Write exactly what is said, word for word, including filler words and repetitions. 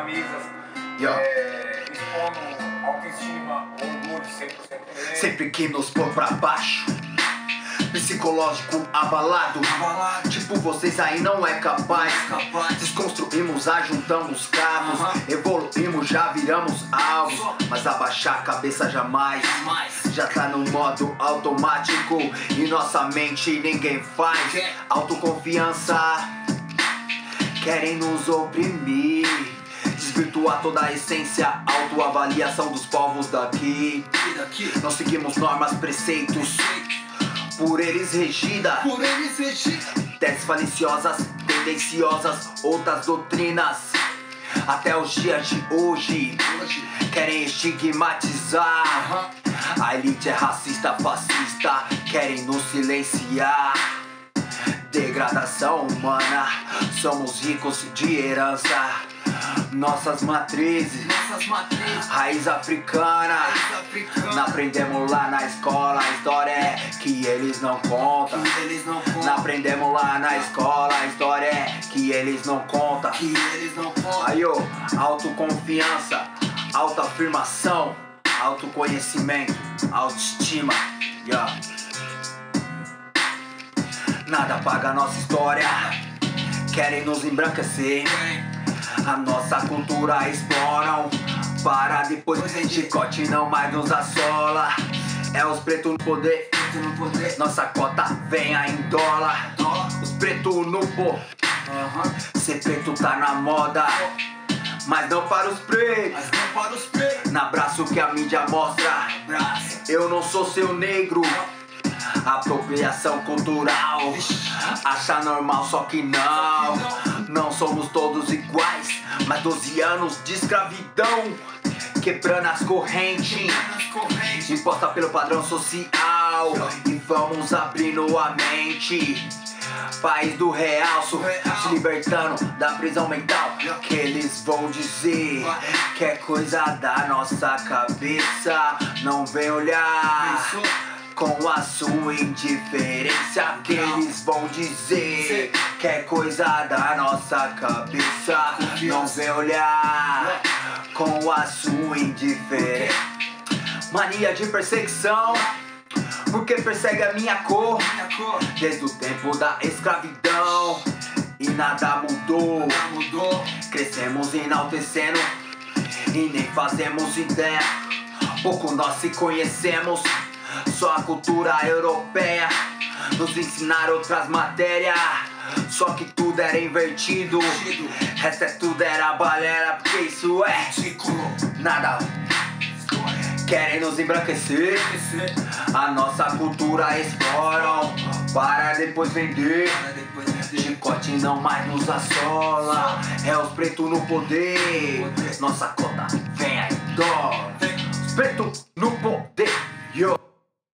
camisas, Yeah. é, expondo autoestima, orgulho, cem por cento dele. Sempre que nos pôr pra baixo, psicológico abalado, Abalado. tipo vocês aí não é capaz. Capaz. Desconstruímos, ajuntamos cabos, Aham. evoluímos, já viramos alvos, mas abaixar a cabeça jamais. Mais. Já tá no modo automático e nossa mente ninguém faz. Quer. Autoconfiança, querem nos oprimir, desvirtuar toda a essência, autoavaliação dos povos daqui. E daqui, Nós seguimos normas, preceitos, por eles regida. por eles regida. Teses faliciosas, tendenciosas, outras doutrinas. Até os dias de hoje Hoje, querem estigmatizar. aham, A elite é racista, fascista, querem nos silenciar. Degradação humana, somos ricos de herança. Nossas matrizes, nossas matrizes, raiz africana. raiz africana. Não aprendemos lá na escola, a história é que eles não contam. Que eles não contam. Não aprendemos lá na escola, a história é que eles não contam. Que eles não contam. Aí, ó, autoconfiança, autoafirmação, autoconhecimento, autoestima, yeah. Nada apaga a nossa história, querem nos embranquecer. A nossa cultura exploram, para depois chicote não mais nos assola. É os pretos no poder, no poder. nossa cota venha em dólar. Os pretos no poder, Aham. ser preto tá na moda, mas não para os pretos. Mas não para os pretos. Na braço que a mídia mostra, Braço. eu não sou seu negro. Apropriação cultural, achar normal só que não. Não somos todos iguais, mas doze anos de escravidão, quebrando as correntes Nas correntes. imposta pelo padrão social. E vamos abrindo a mente, país do realço, se libertando da prisão mental. Que eles vão dizer que é coisa da nossa cabeça. Não vem olhar Pensou? com a sua indiferença. Que eles vão dizer que é coisa da nossa cabeça. Não vem olhar com a sua indiferença. Mania de perseguição, porque persegue a minha cor, Minha cor. desde o tempo da escravidão. E nada mudou, Já mudou. crescemos enaltecendo e nem fazemos ideia. Pouco nós se conhecemos, só a cultura europeia nos ensinar outras matérias. Só que tudo era invertido, resto é tudo era balela, porque isso é Ciclo. nada. Querem nos embranquecer, a nossa cultura exploram, para depois vender. Chicote não mais nos assola, é os pretos no poder, nossa cota vem aí, dó. Os pretos no poder.